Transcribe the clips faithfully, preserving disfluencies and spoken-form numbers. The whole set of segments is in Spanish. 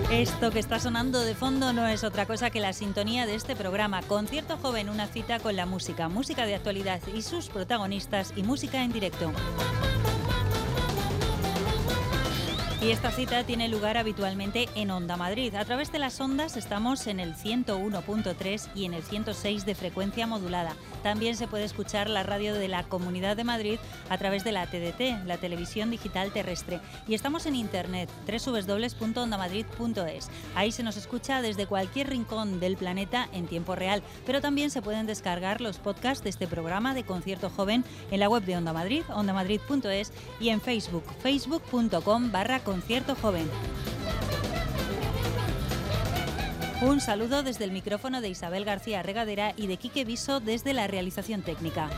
Esto que está sonando de fondo no es otra cosa que la sintonía de este programa, Concierto Joven, una cita con la música, música de actualidad y sus protagonistas y música en directo. Y esta cita tiene lugar habitualmente en Onda Madrid. A través de las ondas estamos en el ciento uno punto tres y en el ciento seis de frecuencia modulada. También se puede escuchar la radio de la Comunidad de Madrid a través de la T D T, la televisión digital terrestre. Y estamos en internet, doble u doble u doble u punto onda madrid punto es. Ahí se nos escucha desde cualquier rincón del planeta en tiempo real. Pero también se pueden descargar los podcasts de este programa de Concierto Joven en la web de Onda Madrid, onda madrid punto es, y en Facebook, facebook punto com barra Concierto Joven. Un saludo desde el micrófono de Isabel García Regadera y de Quique Viso desde la realización técnica.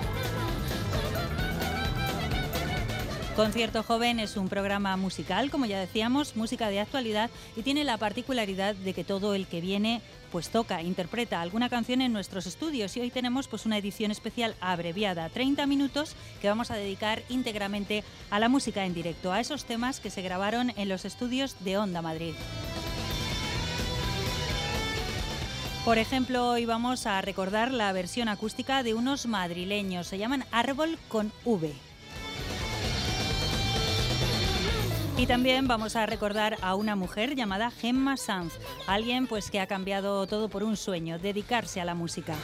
Concierto Joven es un programa musical, como ya decíamos, música de actualidad, y tiene la particularidad de que todo el que viene pues toca, interpreta alguna canción en nuestros estudios, y hoy tenemos pues una edición especial abreviada, treinta minutos, que vamos a dedicar íntegramente a la música en directo, a esos temas que se grabaron en los estudios de Onda Madrid. Por ejemplo, hoy vamos a recordar la versión acústica de unos madrileños, se llaman Árbol con V. Y también vamos a recordar a una mujer llamada Gemma Sanz, alguien pues que ha cambiado todo por un sueño, dedicarse a la música.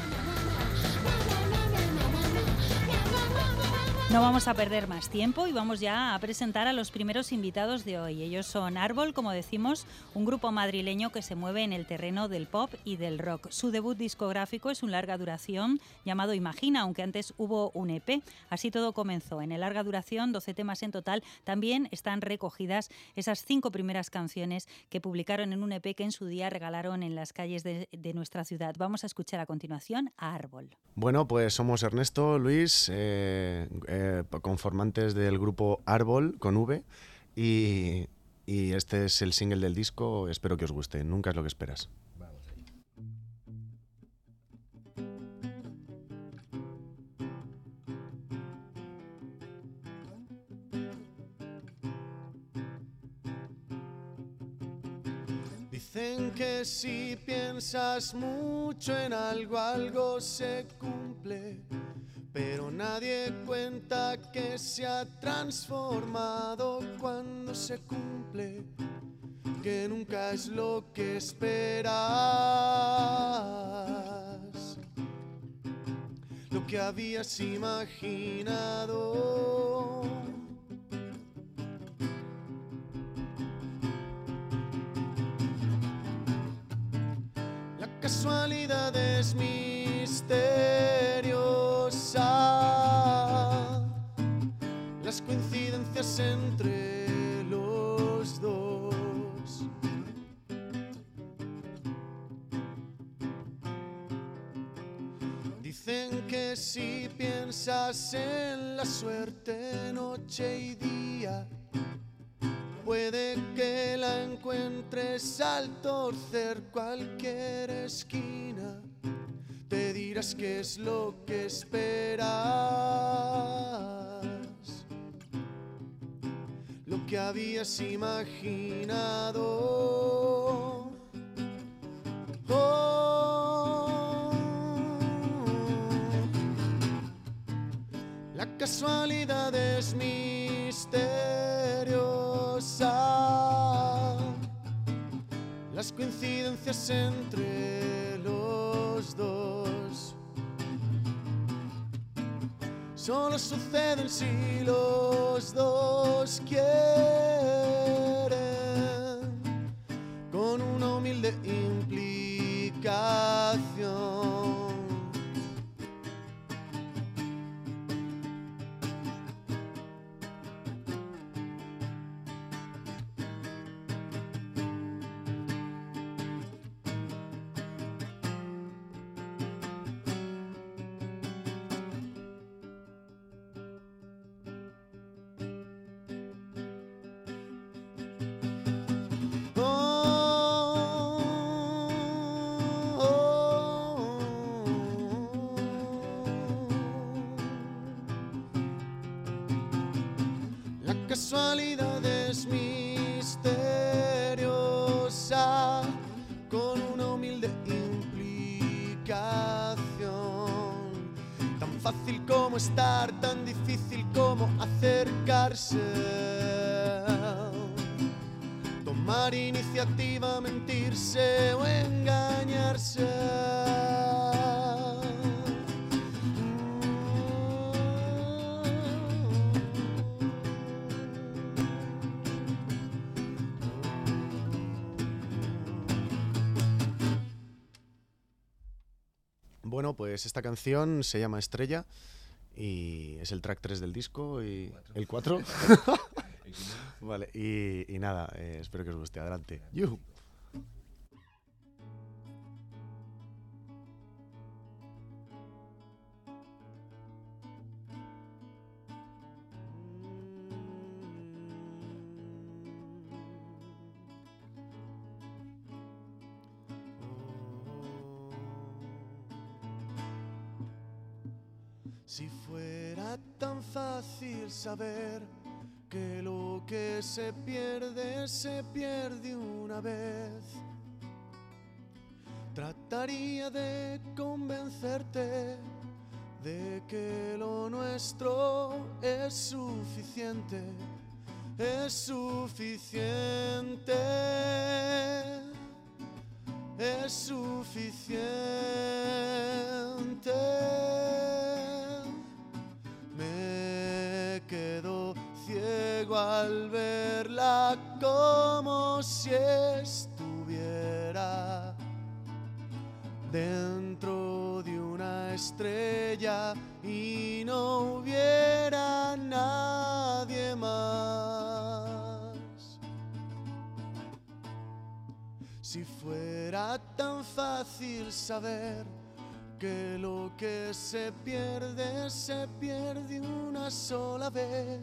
No vamos a perder más tiempo y vamos ya a presentar a los primeros invitados de hoy. Ellos son Árbol, como decimos, un grupo madrileño que se mueve en el terreno del pop y del rock. Su debut discográfico es un larga duración llamado Imagina, aunque antes hubo un E P. Así todo comenzó. En el larga duración, doce temas en total, también están recogidas esas cinco primeras canciones que publicaron en un E P que en su día regalaron en las calles de, de nuestra ciudad. Vamos a escuchar a continuación a Árbol. Bueno, pues somos Ernesto, Luis, eh, eh, conformantes del grupo Árbol con V, y, y este es el single del disco. Espero que os guste, nunca es lo que esperas. Vamos ahí. Dicen que si piensas mucho en algo, algo se cumple, pero nadie cuenta que se ha transformado cuando se cumple, que nunca es lo que esperas, lo que habías imaginado. La casualidad es misteriosa, las coincidencias entre los dos. Dicen que si piensas en la suerte noche y día, puede que la encuentres al torcer cualquier esquina. Te dirás qué es lo que esperas, lo que habías imaginado. Oh, la casualidad es misteriosa, las coincidencias entre los dos solo suceden si los dos quieren, con una humilde implicación. Casualidades misteriosas, tomar iniciativa, mentirse o engañarse. Bueno, pues esta canción se llama Estrella y es el track tres del disco y el cuatro. Vale, y, y nada, eh, espero que os guste. Adelante. ¡Yuhu! Si fuera tan fácil saber que lo que se pierde, se pierde una vez, trataría de convencerte de que lo nuestro es suficiente, es suficiente, es suficiente. Me quedo ciego al verla como si estuviera dentro de una estrella y no hubiera nadie más. Si fuera tan fácil saber que lo que se pierde, se pierde una sola vez,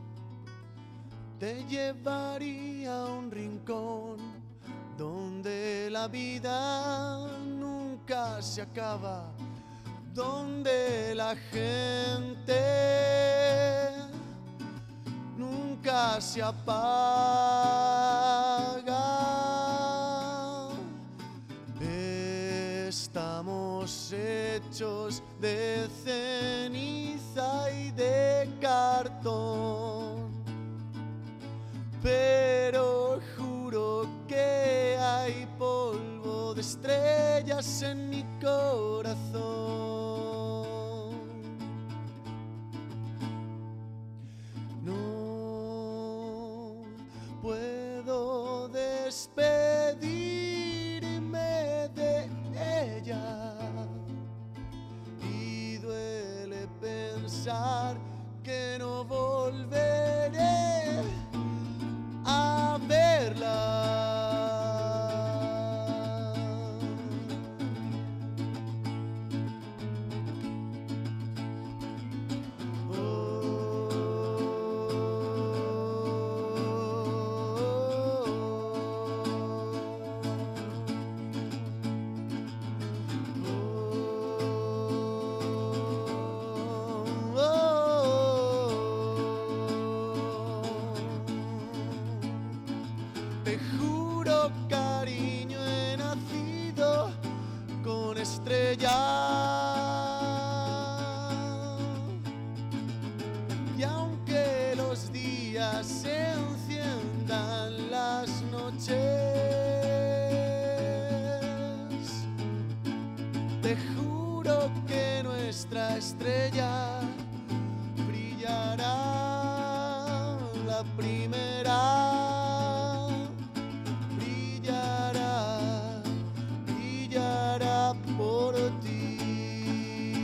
te llevaría a un rincón donde la vida nunca se acaba, donde la gente nunca se apaga. Estamos hechos de ceniza y de cartón, pero juro que hay polvo de estrellas en mi corazón. No puedo despedirme de ella y duele pensar que no volveré a verla. Te juro, cariño, he nacido con estrella. Y aunque los días se enciendan las noches, te juro que nuestra estrella brillará la primera. Por ti.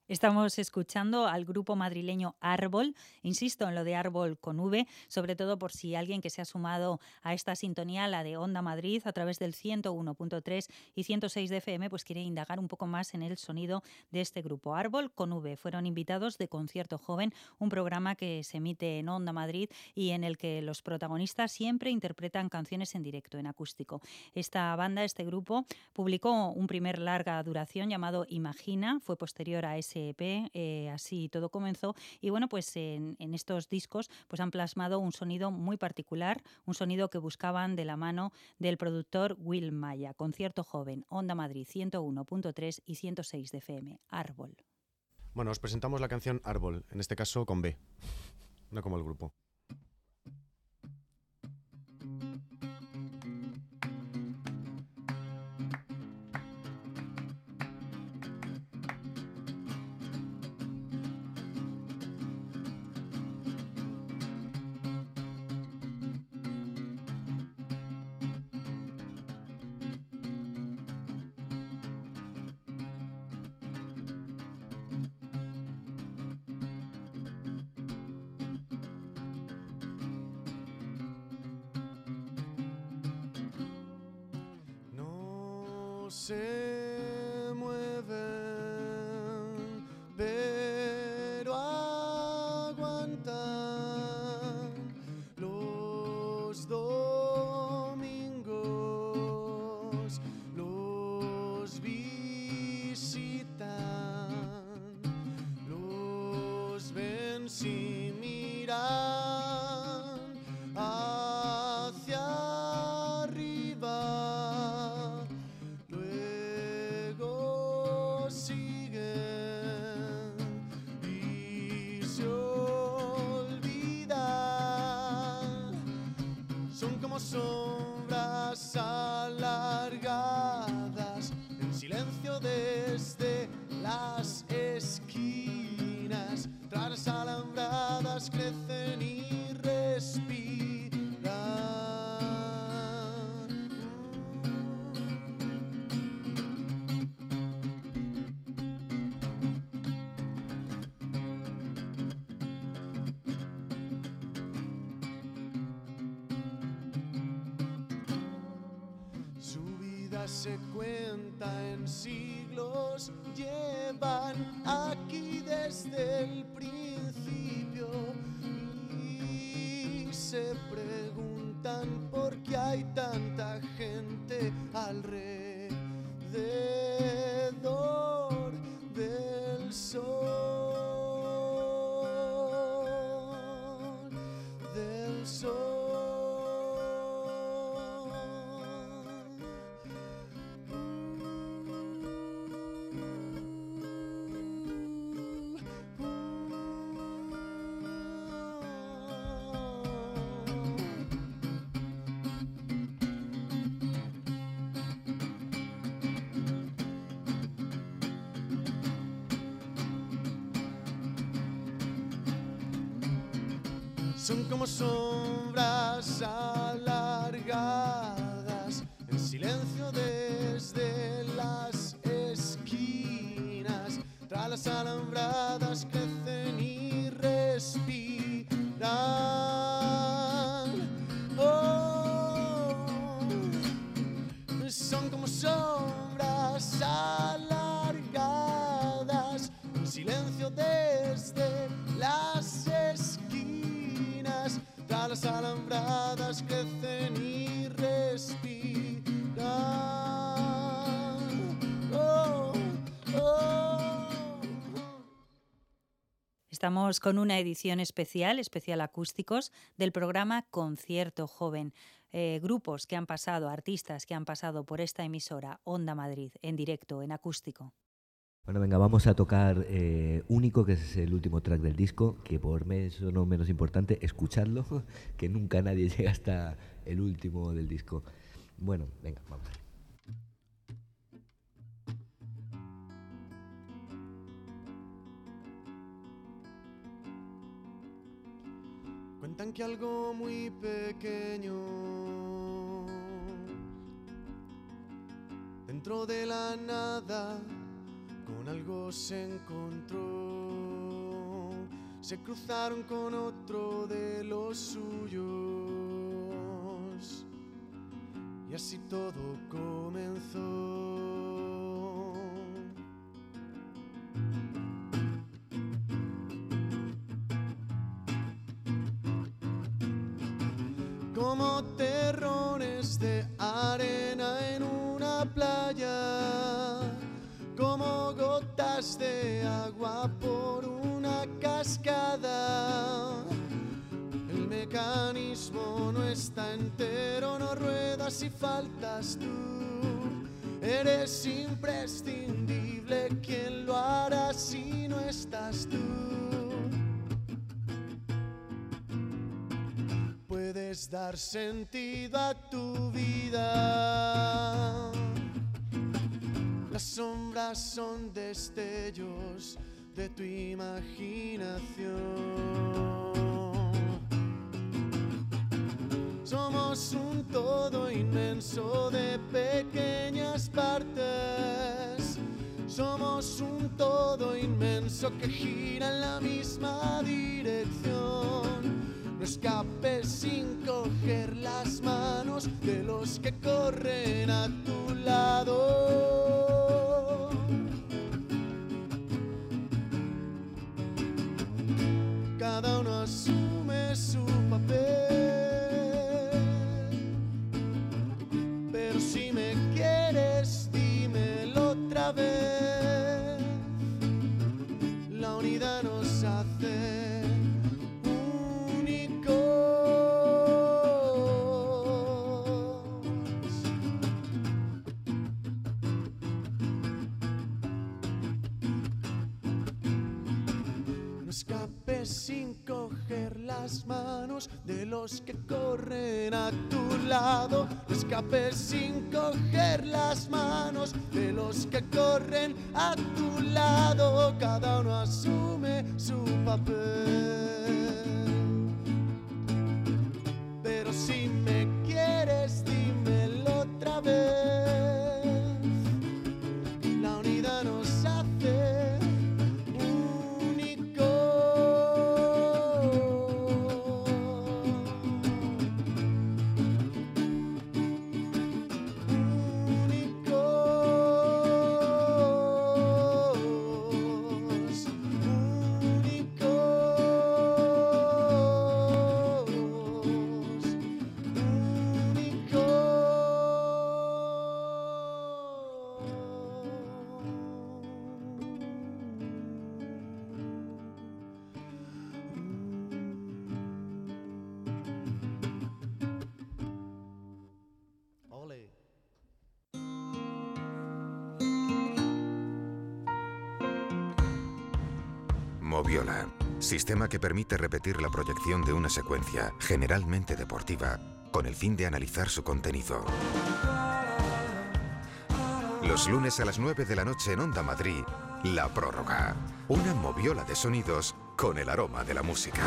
Estamos escuchando al grupo madrileño Árbol, insisto en lo de Árbol con V, sobre todo por si alguien que se ha sumado a esta sintonía, la de Onda Madrid, a través del ciento uno punto tres y ciento seis de F M, pues quiere indagar un poco más en el sonido de este grupo. Árbol con V fueron invitados de Concierto Joven, un programa que se emite en Onda Madrid y en el que los protagonistas siempre interpretan canciones en directo, en acústico. Esta banda, este grupo, publicó un primer larga duración llamado Imagina, fue posterior a ese E P, eh, así todo comenzó, y bueno, pues en, en estos discos pues han plasmado un sonido muy particular, un sonido que buscaban de la mano del productor Will Maya. Concierto Joven, Onda Madrid ciento uno punto tres y ciento seis de F M, Árbol. Bueno, os presentamos la canción Árbol, en este caso con B, no como el grupo. Se mueven, pero aguantan los domingos, los visitan, los ven si miran hacia arriba. Y se olvidan, son como sombras alargadas en silencio desde las esquinas, tras las alambradas crecen y respiran. Se cuenta en siglos, llevan aquí desde el principio y se preguntan por qué hay tanta gente alrededor del sol, del sol. Son como sombras alargadas en silencio desde las esquinas, tras las alambradas crecen y respiran. Oh, son como sombras alargadas en silencio desde las esquinas, tras las alambradas crecen y respiran. Oh, oh. Estamos con una edición especial, especial acústicos, del programa Concierto Joven. Eh, grupos que han pasado, artistas que han pasado por esta emisora, Onda Madrid, en directo, en acústico. Bueno, venga, vamos a tocar eh, Único, que es el último track del disco, que por eso no menos importante, escuchadlo, que nunca nadie llega hasta el último del disco. Bueno, venga, vamos a ver. Cuentan que algo muy pequeño dentro de la nada, con algo se encontró, se cruzaron con otro de los suyos y así todo comenzó. Como terrones de arena en una playa, como gotas de agua por una cascada. El mecanismo no está entero, no rueda si faltas tú. Eres imprescindible, ¿quién lo hará si no estás tú? Puedes dar sentido a tu vida. Las sombras son destellos de tu imaginación. Somos un todo inmenso de pequeñas partes. Somos un todo inmenso que gira en la misma dirección. No escapes sin coger las manos de los que corren a tu lado. Cada uno asume su papel, pero si me quieres, dímelo otra vez. La unidad nos hace sin coger las manos de los que corren a tu lado. No escapes sin coger las manos de los que corren a tu lado. Cada uno asume su papel, pero si me quieres, dímelo otra vez. La unidad nos hace Moviola, sistema que permite repetir la proyección de una secuencia, generalmente deportiva, con el fin de analizar su contenido. Los lunes a las nueve de la noche en Onda Madrid, La Prórroga. Una moviola de sonidos con el aroma de la música.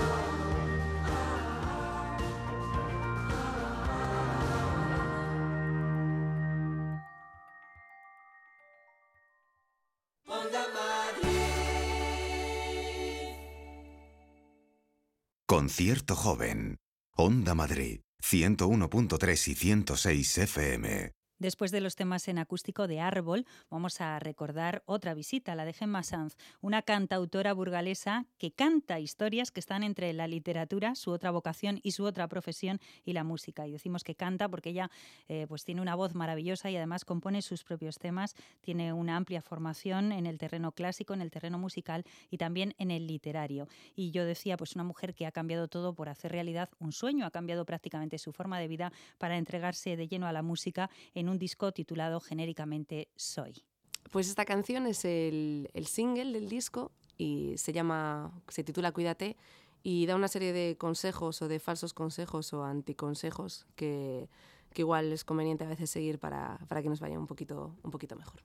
Concierto Joven. Onda Madrid, ciento uno punto tres y ciento seis F M. Después de los temas en acústico de Árbol, vamos a recordar otra visita, la de Gemma Sanz, una cantautora burgalesa que canta historias que están entre la literatura, su otra vocación y su otra profesión, y la música. Y decimos que canta porque ella eh, pues tiene una voz maravillosa y además compone sus propios temas, tiene una amplia formación en el terreno clásico, en el terreno musical y también en el literario. Y yo decía, pues una mujer que ha cambiado todo por hacer realidad un sueño, ha cambiado prácticamente su forma de vida para entregarse de lleno a la música en un disco titulado genéricamente Soy. Pues esta canción es el, el single del disco y se llama, se titula Cuídate y da una serie de consejos o de falsos consejos o anticonsejos que, que igual es conveniente a veces seguir para, para que nos vaya un poquito, un poquito mejor.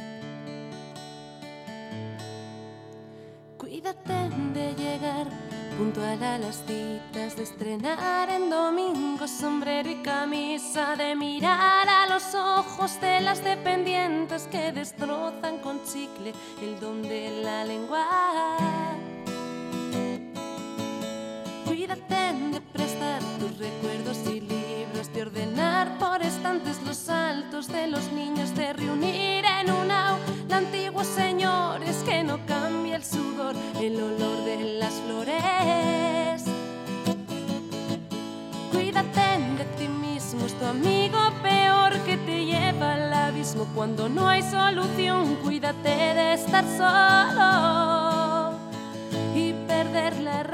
Cuídate de llegar puntual a las citas, de estrenar en domingo sombrero y camisa, de mirar a los ojos de las dependientes que destrozan con chicle el don de la lengua. Cuídate de prestar tus recuerdos y libros, de ordenar por estantes los saltos de los niños, de reunir en un aula antiguos señores, que no cambia el sudor, el olor de las flores. Cuídate de ti mismo, es tu amigo peor que te lleva al abismo cuando no hay solución. Cuídate de estar solo y perder la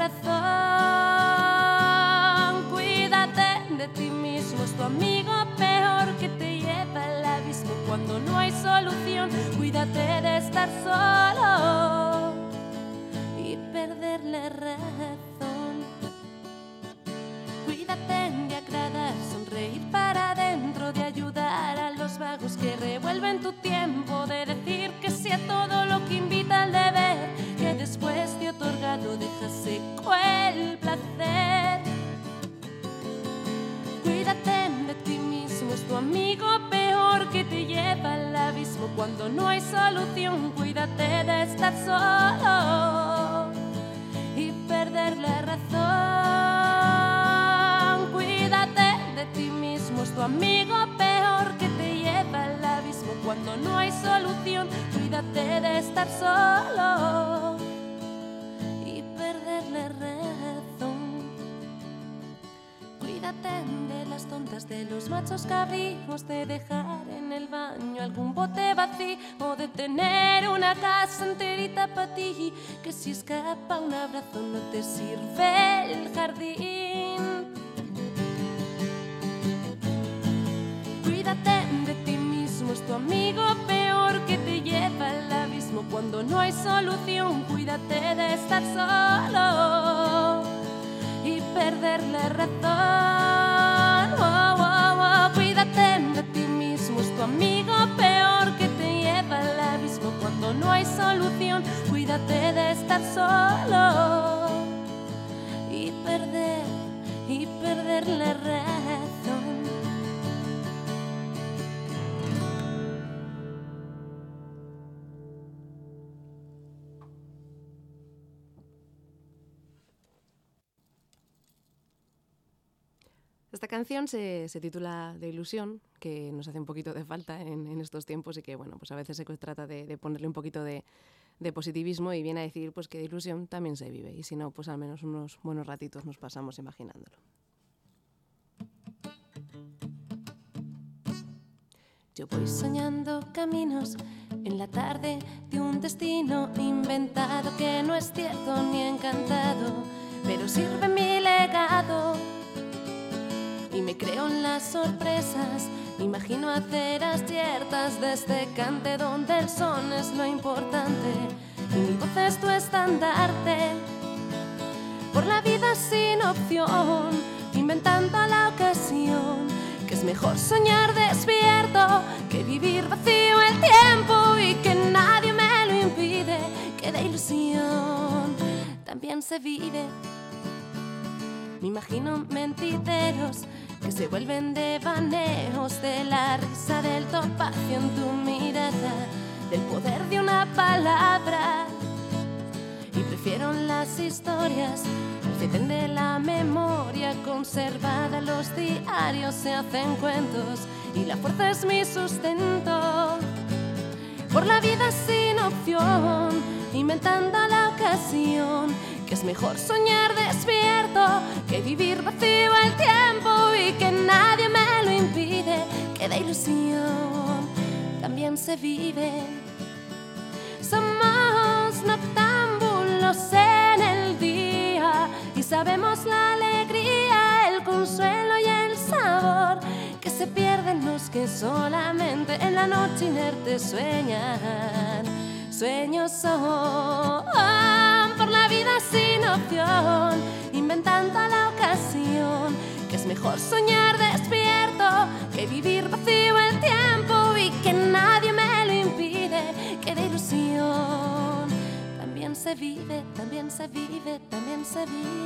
razón. Cuídate de ti mismo, es tu amigo peor que te lleva al abismo cuando no hay solución. Cuídate de estar solo y perder la razón. Cuídate de agradar, sonreír para adentro, de ayudar a los vagos que revuelven tu tiempo, de decir que sí a todo lo que invita al deber, que después de otorgado deja seco el placer. Cuídate de ti mismo, es tu amigo peor que te lleva al abismo cuando no hay solución. Cuídate de estar solo y perder la razón. Cuídate de ti mismo, es tu amigo peor que te lleva al abismo cuando no hay solución. Cuídate de estar solo y perder la razón. Cuídate de las tontas de los machos cabríos, de dejar en el baño algún bote vacío, o de tener una casa enterita para ti, que si escapa un abrazo no te sirve el jardín. Cuídate de ti mismo, es tu amigo peor que te lleva al abismo cuando no hay solución. Cuídate de estar solo y perder la razón. Oh, oh, oh. Cuídate de ti mismo, es tu amigo peor que te lleva al abismo cuando no hay solución. Cuídate de estar solo y perder, y perder la razón. Esta canción se, se titula De ilusión, que nos hace un poquito de falta en, en estos tiempos, y que bueno, pues a veces se trata de, de ponerle un poquito de, de positivismo, y viene a decir pues que de ilusión también se vive, y si no, pues al menos unos buenos ratitos nos pasamos imaginándolo. Yo voy soñando caminos en la tarde de un destino inventado que no es cierto ni encantado, pero sirve mi legado. Y me creo en las sorpresas, imagino aceras ciertas de este cante donde el son es lo importante y mi voz es tu estandarte. Por la vida sin opción, inventando la ocasión, que es mejor soñar despierto que vivir vacío el tiempo, y que nadie me lo impide, que de ilusión también se vive. Me imagino mentideros que se vuelven devaneos de la risa del topacio en tu mirada, del poder de una palabra. Y prefiero las historias, el fetén de la memoria conservada. Los diarios se hacen cuentos y la fuerza es mi sustento. Por la vida sin opción, inventando la ocasión, que es mejor soñar despierto que vivir vacío el tiempo, y que nadie me lo impide, que de ilusión también se vive. Somos noctámbulos en el día y sabemos la alegría, el consuelo y el sabor que se pierden los que solamente en la noche inerte sueñan. Sueños son por la vida sin opción, inventando la ocasión, que es mejor soñar despierto que vivir vacío el tiempo, y que nadie me lo impide, que de ilusión también se vive, también se vive, también se vive.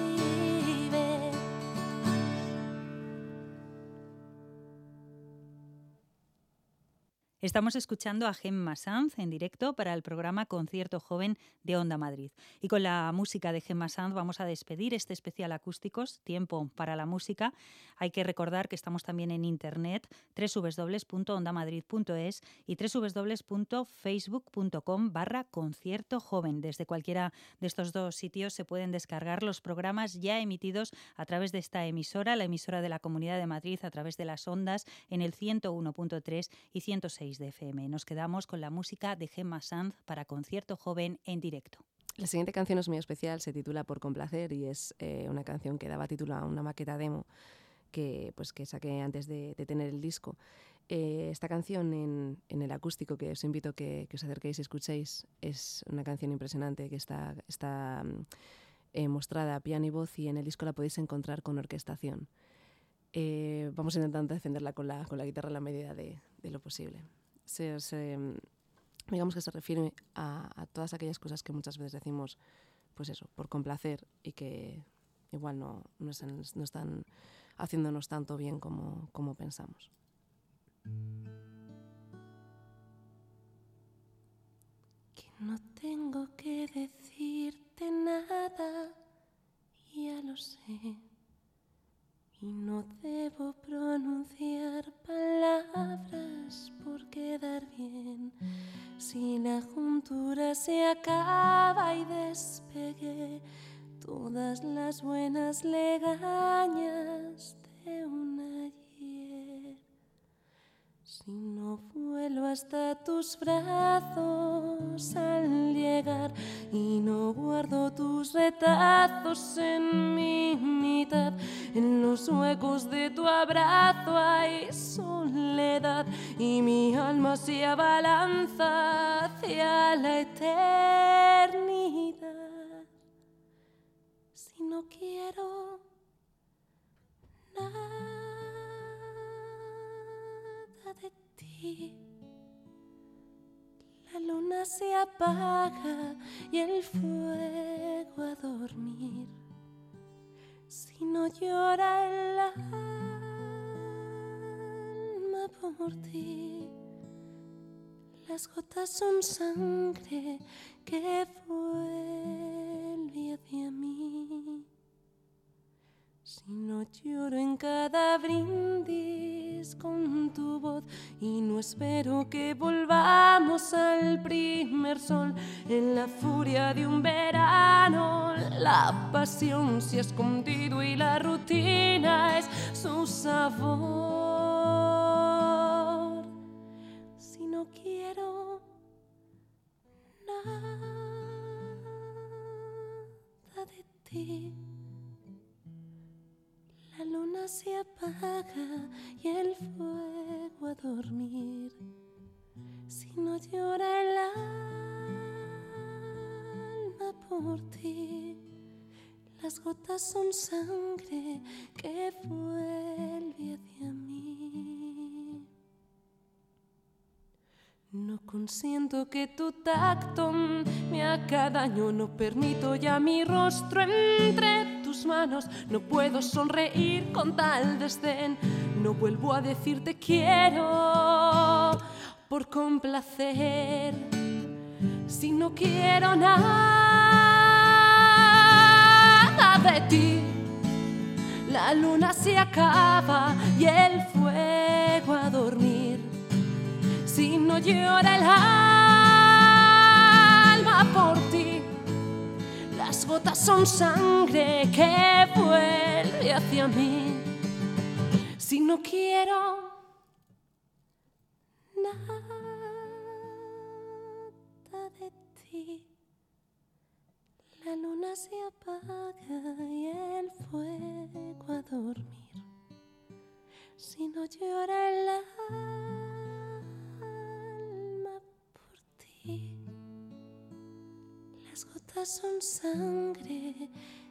Estamos escuchando a Gemma Sanz en directo para el programa Concierto Joven de Onda Madrid. Y con la música de Gemma Sanz vamos a despedir este especial Acústicos, Tiempo para la Música. Hay que recordar que estamos también en internet, doble u doble u doble u punto onda madrid punto es y doble u doble u doble u punto facebook punto com barra concierto joven. Desde cualquiera de estos dos sitios se pueden descargar los programas ya emitidos a través de esta emisora, la emisora de la Comunidad de Madrid, a través de las ondas en el ciento uno punto tres y ciento seis de F M. Nos quedamos con la música de Gemma Sanz para Concierto Joven en directo. La siguiente canción es muy especial, se titula Por complacer y es eh, una canción que daba título a una maqueta demo que, pues, que saqué antes de, de tener el disco. Eh, esta canción en, en el acústico, que os invito a que, que os acerquéis y escuchéis, es una canción impresionante que está, está eh, mostrada a piano y voz, y en el disco la podéis encontrar con orquestación. Eh, vamos intentando defenderla con la, con la guitarra en la medida de, de lo posible. Se, se, digamos que se refiere a, a todas aquellas cosas que muchas veces decimos, pues eso, por complacer, y que igual no, no, están, no están haciéndonos tanto bien como, como pensamos. Que no tengo que decirte nada, ya lo sé. Y no debo pronunciar palabras por quedar bien. Si la juntura se acaba y despegué todas las buenas legañas de un ayer. Si no vuelo hasta tus brazos al llegar y no guardo tus retazos en mi mitad, en los huecos de tu abrazo hay soledad y mi alma se abalanza hacia la eternidad. Si no quiero nada de ti, la luna se apaga y el fuego a dormir. Si no llora el alma por ti, las gotas son sangre que vuelve hacia mí. Si no lloro en cada brindis con tu voz y no espero que volvamos al primer sol, en la furia de un verano la pasión se ha escondido y la rutina es su sabor. Si no quiero nada de ti, la luna se apaga y el fuego a dormir. Si no llora el alma por ti, las gotas son sangre que vuelve hacia mí. No consiento que tu tacto me haga daño, no permito ya mi rostro entre tus manos, no puedo sonreír con tal desdén, no vuelvo a decirte quiero por complacer. Si no quiero nada de ti, la luna se acaba y el fuego a dormir. Si no llora el alma por ti, las gotas son sangre que vuelve hacia mí. Si no quiero nada de ti, la luna se apaga y el fuego a dormir. Si no llora el alma por ti, las gotas son sangre